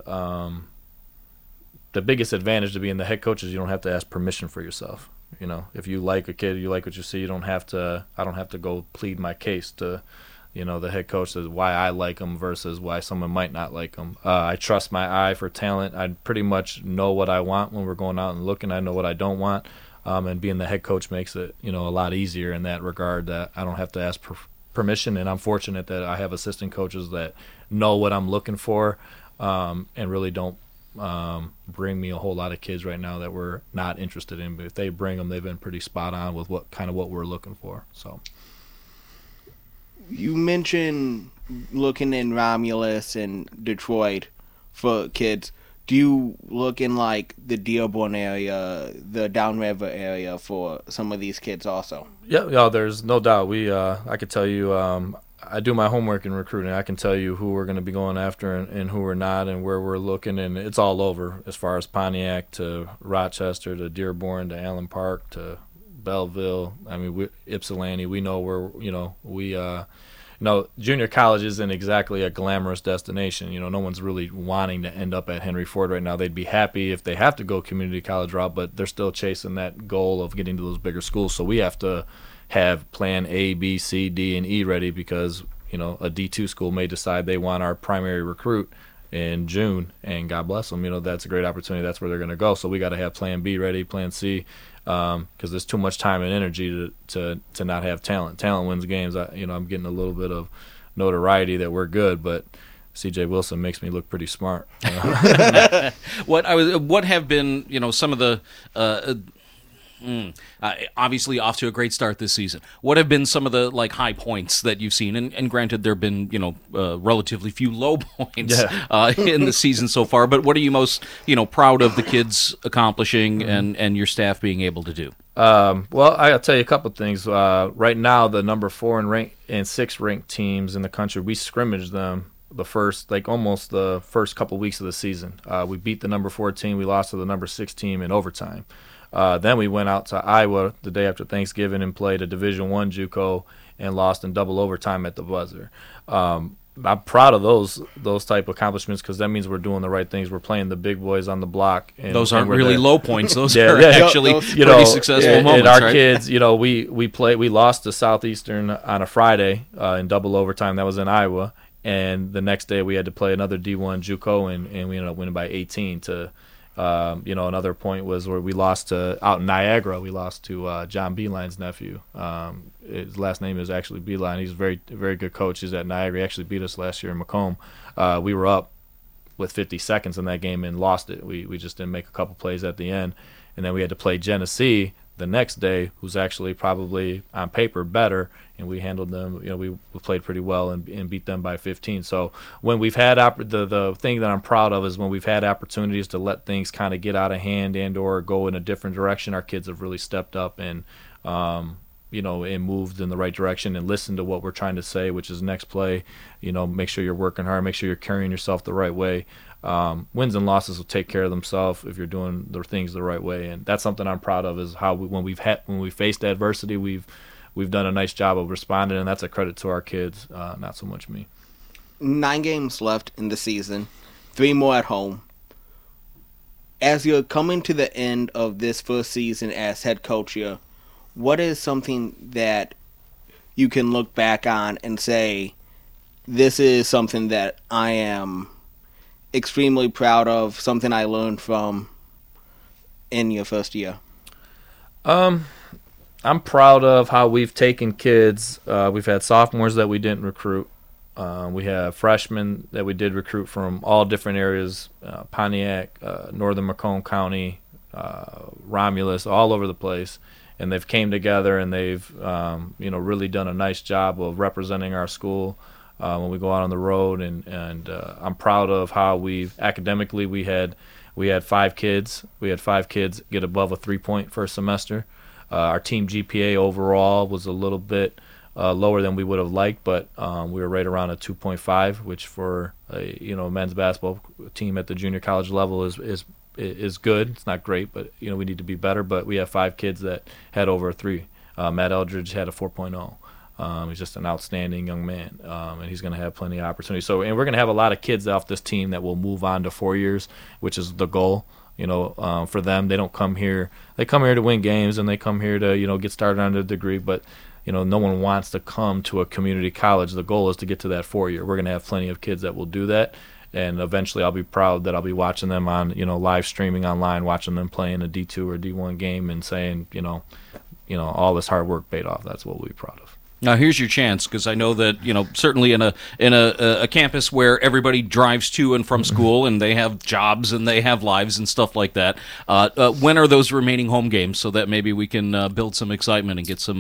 advantage to being the head coach is you don't have to ask permission for yourself. If you like a kid, you like what you see, I don't have to go plead my case to, the head coach says why I like them versus why someone might not like them. I trust my eye for talent. I pretty much know what I want when we're going out and looking. I know what I don't want. And being the head coach makes it, a lot easier in that regard, that I don't have to ask permission. And I'm fortunate that I have assistant coaches that know what I'm looking for, and really don't bring me a whole lot of kids right now that we're not interested in. But if they bring them, they've been pretty spot on with what we're looking for. So. You mentioned looking in Romulus and Detroit for kids. Do you look in like the Dearborn area, the Downriver area for some of these kids also? Yeah, there's no doubt. I could tell you, I do my homework in recruiting. I can tell you who we're going to be going after and who we're not, and where we're looking, and it's all over, as far as Pontiac to Rochester to Dearborn to Allen Park to Belleville. I mean, Ypsilanti. We know where junior college isn't exactly a glamorous destination. No one's really wanting to end up at Henry Ford right now. They'd be happy if they have to go community college route, but they're still chasing that goal of getting to those bigger schools. So we have to have plan A, B, C, D, and E ready, because a D2 school may decide they want our primary recruit in June, and God bless them. That's a great opportunity. That's where they're going to go. So we got to have plan B ready, plan C, because there's too much time and energy to not have talent. Talent wins games. I'm getting a little bit of notoriety that we're good, but C.J. Wilson makes me look pretty smart. What have been some of the obviously off to a great start this season. What have been some of the high points that you've seen? And granted, there have been relatively few low points in the season so far. But what are you most proud of the kids accomplishing and your staff being able to do? Well, I'll tell you a couple of things. Right now, the number 4 and 6 ranked teams in the country, we scrimmaged them almost the first couple weeks of the season. We beat the number 4 team. We lost to the number 6 team in overtime. Then we went out to Iowa the day after Thanksgiving and played a Division I JUCO and lost in double overtime at the buzzer. I'm proud of those type of accomplishments, because that means we're doing the right things. We're playing the big boys on the block. And those aren't really low points. Those are actually pretty successful moments. And our right? kids, we lost to Southeastern on a Friday in double overtime. That was in Iowa. And the next day we had to play another D1 JUCO, and we ended up winning by 18 to. Another point was where we lost out in Niagara. We lost to John Beeline's nephew. His last name is actually Beeline. He's a very, very good coach. He's at Niagara. He actually beat us last year in Macomb. We were up with 50 seconds in that game and lost it. We just didn't make a couple plays at the end. And then we had to play Genesee the next day, who's actually probably on paper better, and we handled them. We played pretty well and beat them by 15. So when we've had the thing that I'm proud of is when we've had opportunities to let things kind of get out of hand and or go in a different direction, our kids have really stepped up and and moved in the right direction and listened to what we're trying to say, which is next play, make sure you're working hard, make sure you're carrying yourself the right way. Wins and losses will take care of themselves if you're doing the things the right way, and that's something I'm proud of. Is how when we faced adversity, we've done a nice job of responding, and that's a credit to our kids, not so much me. 9 games left in the season, 3 more at home. As you're coming to the end of this first season as head coach here, what is something that you can look back on and say, this is something that I am extremely proud of, something I learned from in your first year? I'm proud of how we've taken kids. We've had sophomores that we didn't recruit. We have freshmen that we did recruit from all different areas, Pontiac, northern Macomb County, Romulus, all over the place. And they've came together and they've really done a nice job of representing our school when we go out on the road. And I'm proud of how we've academically we had 5 kids. We had 5 kids get above a 3-point first semester. Our team GPA overall was a little bit lower than we would have liked, but we were right around a 2.5, which for a men's basketball team at the junior college level is good. It's not great, but we need to be better. But we have 5 kids that had over a 3. Matt Eldridge had a 4.0. He's just an outstanding young man, and he's going to have plenty of opportunity. And we're going to have a lot of kids off this team that will move on to 4 years, which is the goal. For them, they don't come here. They come here to win games, and they come here to get started on their degree. But no one wants to come to a community college. The goal is to get to that 4 year. We're going to have plenty of kids that will do that, and eventually I'll be proud that I'll be watching them on live streaming online, watching them playing a D2 or D1 game, and saying all this hard work paid off. That's what we'll be proud of. Now here's your chance, because I know that certainly in a campus where everybody drives to and from school and they have jobs and they have lives and stuff like that. When are those remaining home games, so that maybe we can build some excitement and get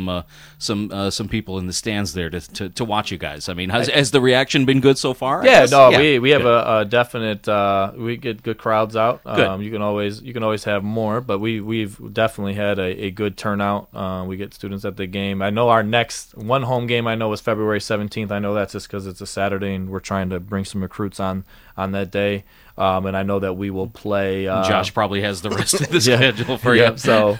some people in the stands there to watch you guys? I mean, has the reaction been good so far? Yeah, we have a definite. We get good crowds out. Good. You can always have more, but we've definitely had a good turnout. We get students at the game. I know our next one home game I know is February 17th. I know that's just because it's a Saturday and we're trying to bring some recruits on that day. And I know that we will play. Josh probably has the rest of the schedule for you. So,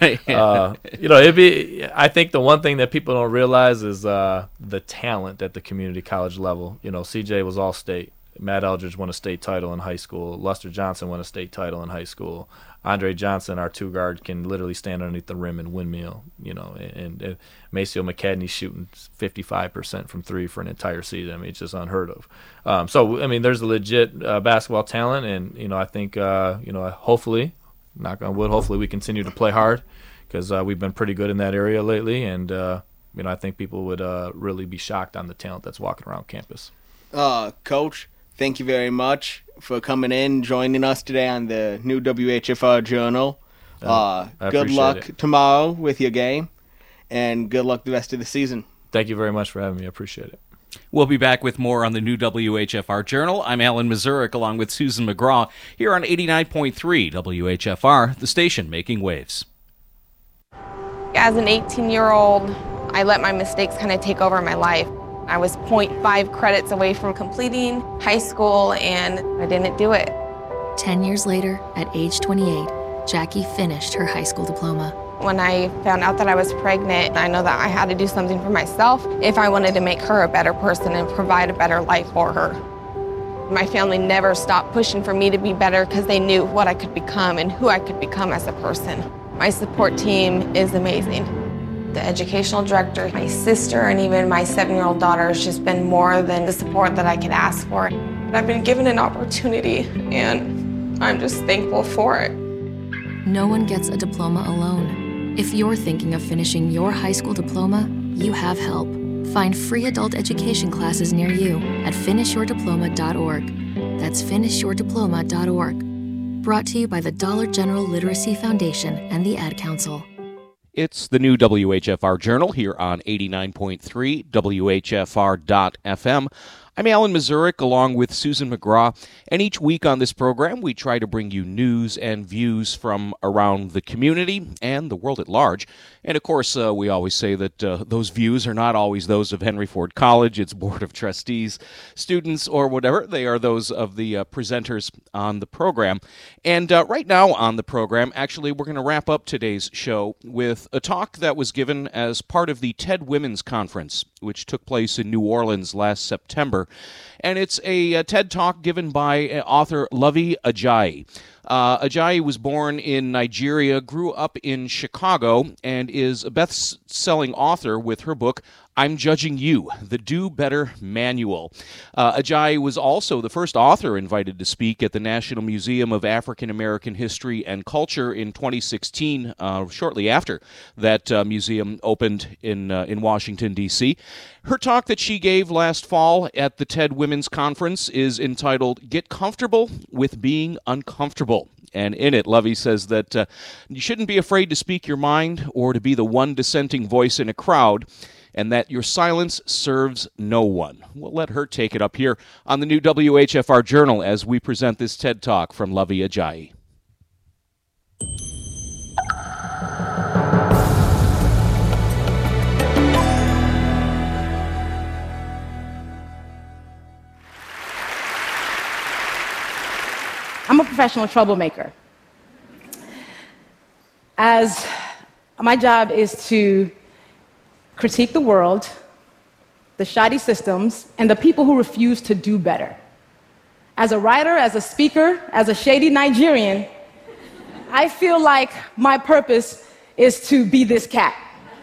it'd be. I think the one thing that people don't realize is the talent at the community college level. CJ was all state. Matt Eldridge won a state title in high school. Luster Johnson won a state title in high school. Andre Johnson, our 2 guard, can literally stand underneath the rim and windmill. And Maceo McCadney's shooting 55% from 3 for an entire season. I mean, it's just unheard of. So there's a legit basketball talent, and I think hopefully, knock on wood, hopefully we continue to play hard, because we've been pretty good in that area lately, and I think people would really be shocked on the talent that's walking around campus. Coach, thank you very much for coming in, joining us today on the new WHFR Journal. Good luck tomorrow with your game, and good luck the rest of the season. Thank you very much for having me. I appreciate it. We'll be back with more on the new WHFR Journal. I'm Alan Mazurek, along with Susan McGraw, here on 89.3 WHFR, the station making waves. As an 18-year-old, I let my mistakes kind of take over my life. I was 0.5 credits away from completing high school, and I didn't do it. 10 years later, at age 28, Jackie finished her high school diploma. When I found out that I was pregnant, I know that I had to do something for myself if I wanted to make her a better person and provide a better life for her. My family never stopped pushing for me to be better, because they knew what I could become and who I could become as a person. My support team is amazing. The educational director, my sister, and even my 7-year-old daughter has just been more than the support that I could ask for. I've been given an opportunity, and I'm just thankful for it. No one gets a diploma alone. If you're thinking of finishing your high school diploma, you have help. Find free adult education classes near you at finishyourdiploma.org. That's finishyourdiploma.org. Brought to you by the Dollar General Literacy Foundation and the Ad Council. It's the new WHFR Journal here on 89.3 WHFR.FM. I'm Alan Mazurek, along with Susan McGraw, and each week on this program we try to bring you news and views from around the community and the world at large. And of course, we always say that those views are not always those of Henry Ford College, its Board of Trustees, students, or whatever. They are those of the presenters on the program. And right now on the program, actually, we're going to wrap up today's show with a talk that was given as part of the TED Women's Conference, which took place in New Orleans last September. And it's a TED Talk given by author Lovey Ajayi. Ajayi was born in Nigeria, grew up in Chicago, and is a best-selling author with her book, I'm Judging You, The Do Better Manual. Ajayi was also the first author invited to speak at the National Museum of African American History and Culture in 2016, shortly after that museum opened in Washington, D.C. Her talk that she gave last fall at the TED Women's Conference is entitled, Get Comfortable with Being Uncomfortable. And in it, Lovey says that you shouldn't be afraid to speak your mind or to be the one dissenting voice in a crowd, and that your silence serves no one. We'll let her take it up here on the new WHFR Journal as we present this TED Talk from Lovey Ajayi. I'm a professional troublemaker. As my job is to critique the world, the shoddy systems, and the people who refuse to do better. As a writer, as a speaker, as a shady Nigerian, I feel like my purpose is to be this cat.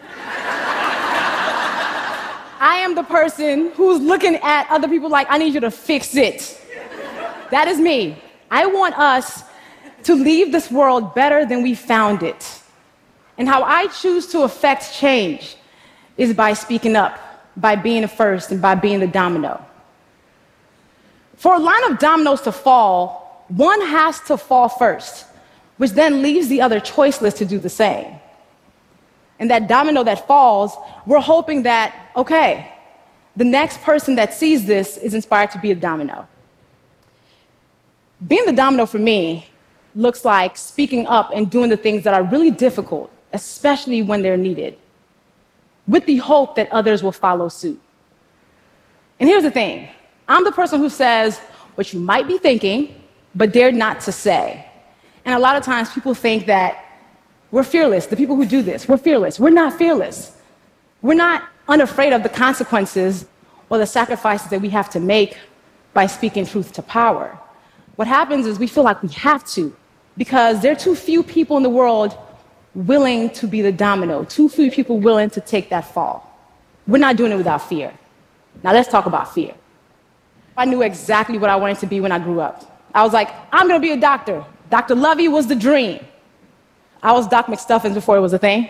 I am the person who's looking at other people like, I need you to fix it. That is me. I want us to leave this world better than we found it. And how I choose to affect change is by speaking up, by being the first, and by being the domino. For a line of dominoes to fall, one has to fall first, which then leaves the other choiceless to do the same. And that domino that falls, we're hoping that, okay, the next person that sees this is inspired to be a domino. Being the domino for me looks like speaking up and doing the things that are really difficult, especially when they're needed, with the hope that others will follow suit. And here's the thing. I'm the person who says what you might be thinking, but dared not to say. And a lot of times people think that we're fearless. The people who do this, we're fearless. We're not fearless. We're not unafraid of the consequences or the sacrifices that we have to make by speaking truth to power. What happens is we feel like we have to, because there are too few people in the world willing to be the domino, too few people willing to take that fall. We're not doing it without fear. Now let's talk about fear. I knew exactly what I wanted to be when I grew up. I was like, I'm going to be a doctor. Dr. Lovey was the dream. I was Doc McStuffins before it was a thing.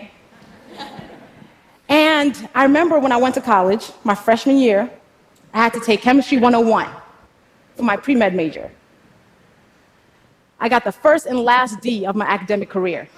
And I remember when I went to college, my freshman year, I had to take Chemistry 101 for my pre-med major. I got the first and last D of my academic career.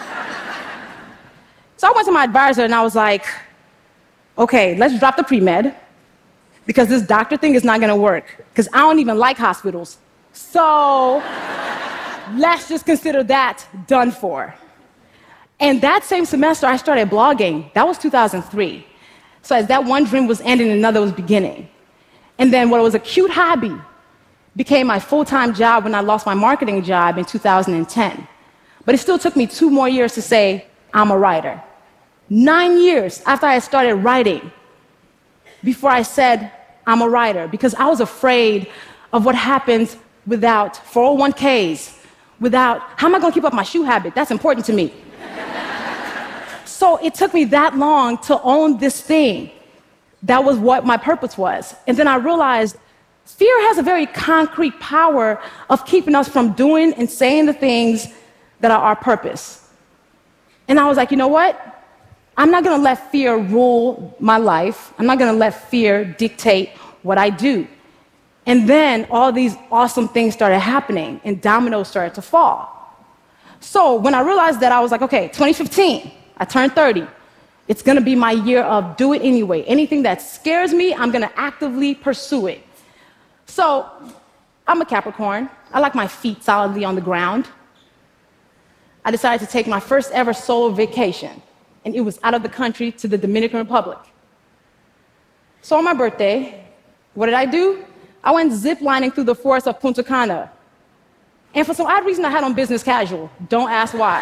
So I went to my advisor and I was like, okay, let's drop the pre-med because this doctor thing is not going to work because I don't even like hospitals. So let's just consider that done for. And that same semester, I started blogging. That was 2003. So as that one dream was ending, another was beginning. And then what was a cute hobby became my full-time job when I lost my marketing job in 2010. But it still took me 2 more years to say, I'm a writer. 9 years after I started writing before I said, I'm a writer, because I was afraid of what happens without 401ks, without, how am I going to keep up my shoe habit? That's important to me. So it took me that long to own this thing. That was what my purpose was. And then I realized fear has a very concrete power of keeping us from doing and saying the things that are our purpose. And I was like, you know what? I'm not going to let fear rule my life. I'm not going to let fear dictate what I do. And then all these awesome things started happening and dominoes started to fall. So when I realized that, I was like, okay, 2015, I turned 30. It's going to be my year of do it anyway. Anything that scares me, I'm going to actively pursue it. So I'm a Capricorn. I like my feet solidly on the ground. I decided to take my first ever solo vacation, and it was out of the country to the Dominican Republic. So on my birthday, what did I do? I went zip-lining through the forest of Punta Cana. And for some odd reason, I had on business casual. Don't ask why.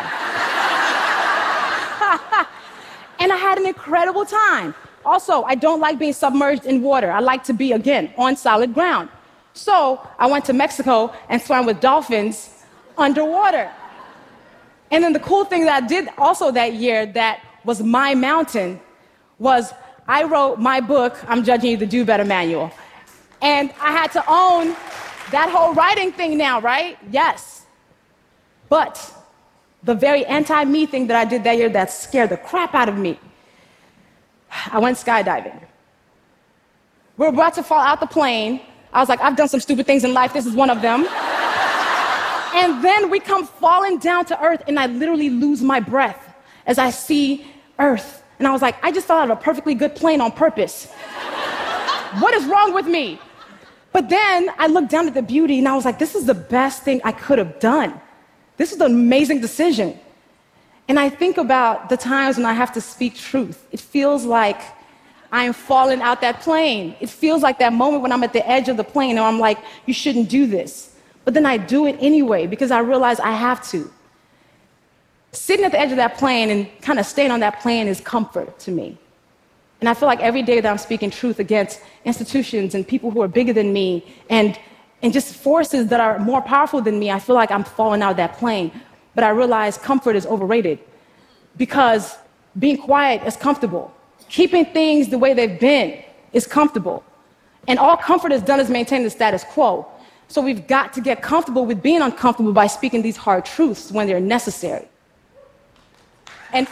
And I had an incredible time. Also, I don't like being submerged in water. I like to be, again, on solid ground. So I went to Mexico and swam with dolphins underwater. And then the cool thing that I did also that year that was my mountain was I wrote my book, I'm Judging You, the Do Better Manual. And I had to own that whole writing thing now, right? Yes. But the very anti-me thing that I did that year that scared the crap out of me, I went skydiving. We're about to fall out the plane. I was like, I've done some stupid things in life. This is one of them. And then we come falling down to earth, and I literally lose my breath as I see earth. And I was like, I just fell out of a perfectly good plane on purpose. What is wrong with me? But then I looked down at the beauty, and I was like, this is the best thing I could have done. This is an amazing decision. And I think about the times when I have to speak truth. It feels like I'm falling out that plane. It feels like that moment when I'm at the edge of the plane, and I'm like, you shouldn't do this. But then I do it anyway because I realize I have to. Sitting at the edge of that plane and kind of staying on that plane is comfort to me. And I feel like every day that I'm speaking truth against institutions and people who are bigger than me and just forces that are more powerful than me, I feel like I'm falling out of that plane. But I realize comfort is overrated because being quiet is comfortable. Keeping things the way they've been is comfortable. And all comfort has done is maintain the status quo. So we've got to get comfortable with being uncomfortable by speaking these hard truths when they're necessary. And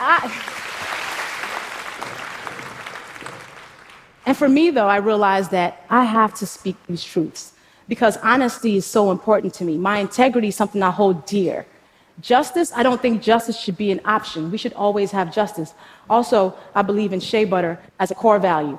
for me, though, I realized that I have to speak these truths because honesty is so important to me. My integrity is something I hold dear. Justice, I don't think justice should be an option. We should always have justice. Also, I believe in shea butter as a core value.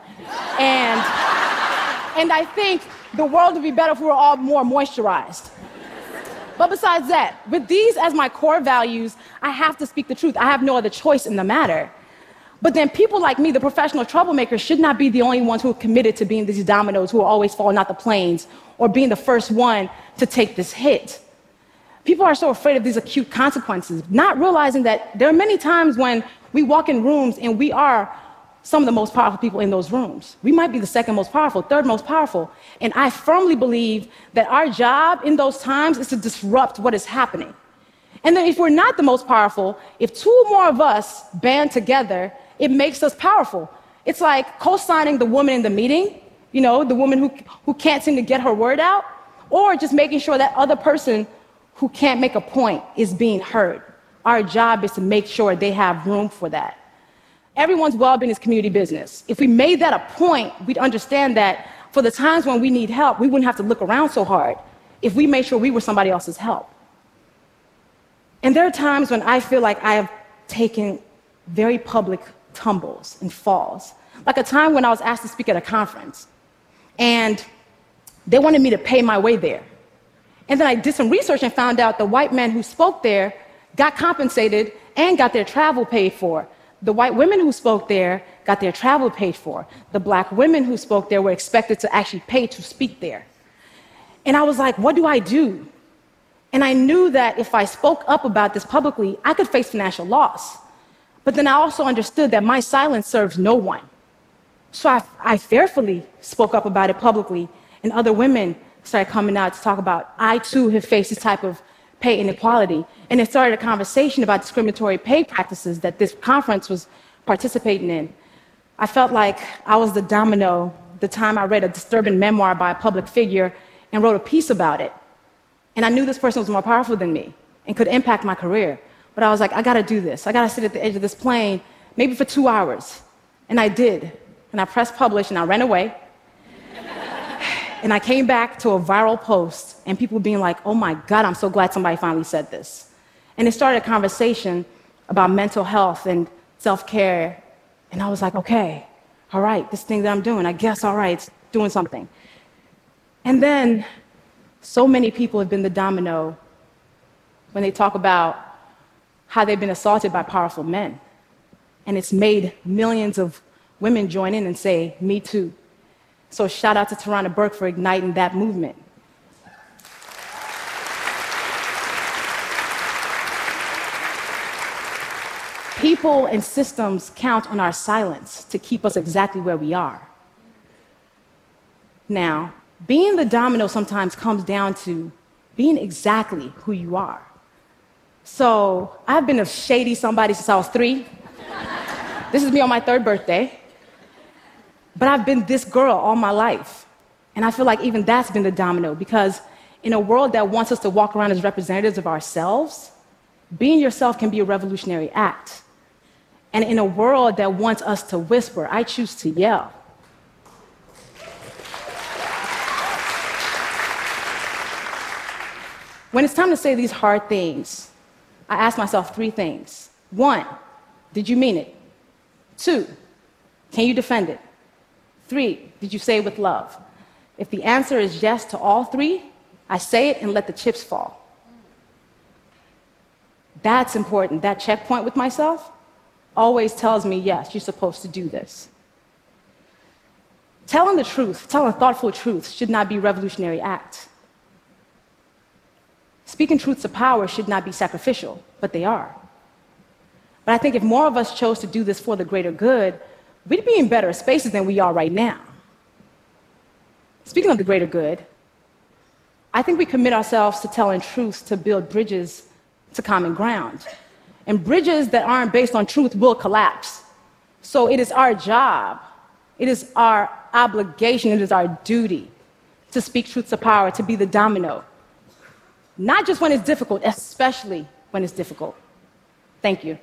And I think the world would be better if we were all more moisturized. But besides that, with these as my core values, I have to speak the truth. I have no other choice in the matter. But then people like me, the professional troublemakers, should not be the only ones who are committed to being these dominoes who are always falling out the planes or being the first one to take this hit. People are so afraid of these acute consequences, not realizing that there are many times when we walk in rooms and we are some of the most powerful people in those rooms. We might be the second most powerful, third most powerful. And I firmly believe that our job in those times is to disrupt what is happening. And then if we're not the most powerful, if two more of us band together, it makes us powerful. It's like co-signing the woman in the meeting, you know, the woman who can't seem to get her word out, or just making sure that other person who can't make a point is being heard. Our job is to make sure they have room for that. Everyone's well-being is community business. If we made that a point, we'd understand that for the times when we need help, we wouldn't have to look around so hard if we made sure we were somebody else's help. And there are times when I feel like I have taken very public tumbles and falls. Like a time when I was asked to speak at a conference, and they wanted me to pay my way there. And then I did some research and found out the white men who spoke there got compensated and got their travel paid for. The white women who spoke there got their travel paid for. The black women who spoke there were expected to actually pay to speak there. And I was like, what do I do? And I knew that if I spoke up about this publicly, I could face financial loss. But then I also understood that my silence serves no one. So I fearfully spoke up about it publicly, and other women started coming out to talk about, I too have faced this type of pay inequality. And it started a conversation about discriminatory pay practices that this conference was participating in. I felt like I was the domino the time I read a disturbing memoir by a public figure and wrote a piece about it. And I knew this person was more powerful than me and could impact my career. But I was like, I gotta do this. I gotta sit at the edge of this plane, maybe for 2 hours. And I did. And I pressed publish and I ran away. And I came back to a viral post and people being like, oh my God, I'm so glad somebody finally said this. And it started a conversation about mental health and self-care. And I was like, okay, all right, this thing that I'm doing, I guess, all right, it's doing something. And then so many people have been the domino when they talk about how they've been assaulted by powerful men. And it's made millions of women join in and say, me too. So shout out to Tarana Burke for igniting that movement. People and systems count on our silence to keep us exactly where we are. Now, being the domino sometimes comes down to being exactly who you are. So I've been a shady somebody since I was 3. This is me on my 3rd birthday. But I've been this girl all my life. And I feel like even that's been the domino, because in a world that wants us to walk around as representatives of ourselves, being yourself can be a revolutionary act. And in a world that wants us to whisper, I choose to yell. When it's time to say these hard things, I ask myself 3 things. 1, did you mean it? 2, can you defend it? 3, did you say it with love? If the answer is yes to all 3, I say it and let the chips fall. That's important. That checkpoint with myself always tells me, yes, you're supposed to do this. Telling the truth, telling thoughtful truth should not be a revolutionary act. Speaking truth to power should not be sacrificial, but they are. But I think if more of us chose to do this for the greater good, we'd be in better spaces than we are right now. Speaking of the greater good, I think we commit ourselves to telling truths to build bridges to common ground. And bridges that aren't based on truth will collapse. So it is our job, it is our obligation, it is our duty to speak truth to power, to be the domino. Not just when it's difficult, especially when it's difficult. Thank you.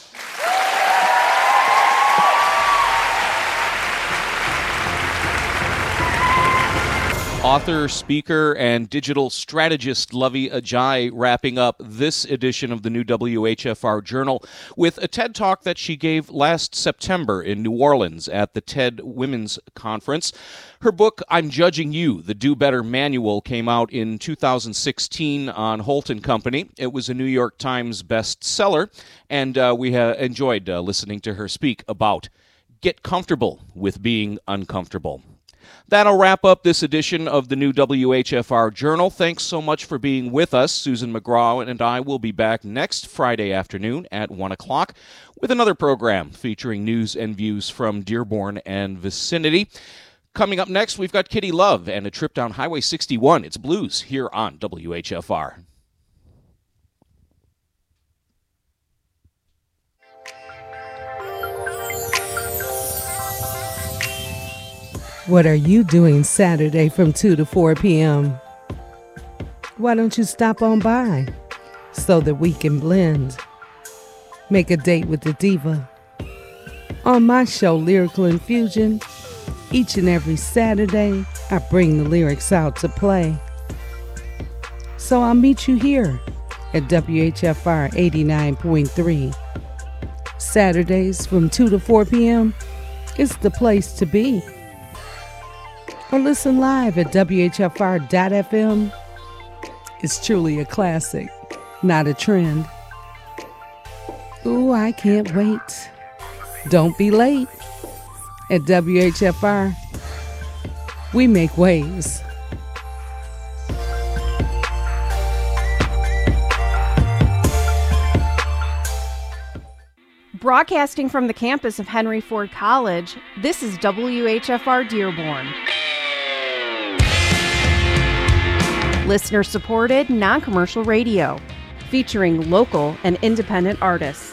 Author, speaker, and digital strategist Lovey Ajayi wrapping up this edition of the new WHFR Journal with a TED Talk that she gave last September in New Orleans at the TED Women's Conference. Her book, I'm Judging You, The Do Better Manual, came out in 2016 on Holt & Company. It was a New York Times bestseller, and we enjoyed listening to her speak about get comfortable with being uncomfortable. That'll wrap up this edition of the new WHFR Journal. Thanks so much for being with us. Susan McGraw and I will be back next Friday afternoon at 1 o'clock with another program featuring news and views from Dearborn and vicinity. Coming up next, we've got Kitty Love and a trip down Highway 61. It's Blues here on WHFR. What are you doing Saturday from 2 to 4 p.m.? Why don't you stop on by so that we can blend? Make a date with the diva. On my show, Lyrical Infusion, each and every Saturday, I bring the lyrics out to play. So I'll meet you here at WHFR 89.3. Saturdays from 2 to 4 p.m. It's the place to be. Or listen live at WHFR.FM. It's truly a classic, not a trend. Ooh, I can't wait. Don't be late. At WHFR, we make waves. Broadcasting from the campus of Henry Ford College, this is WHFR Dearborn. Listener-supported, non-commercial radio, featuring local and independent artists.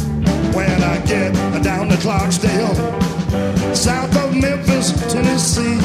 Clarksdale, south of Memphis, Tennessee.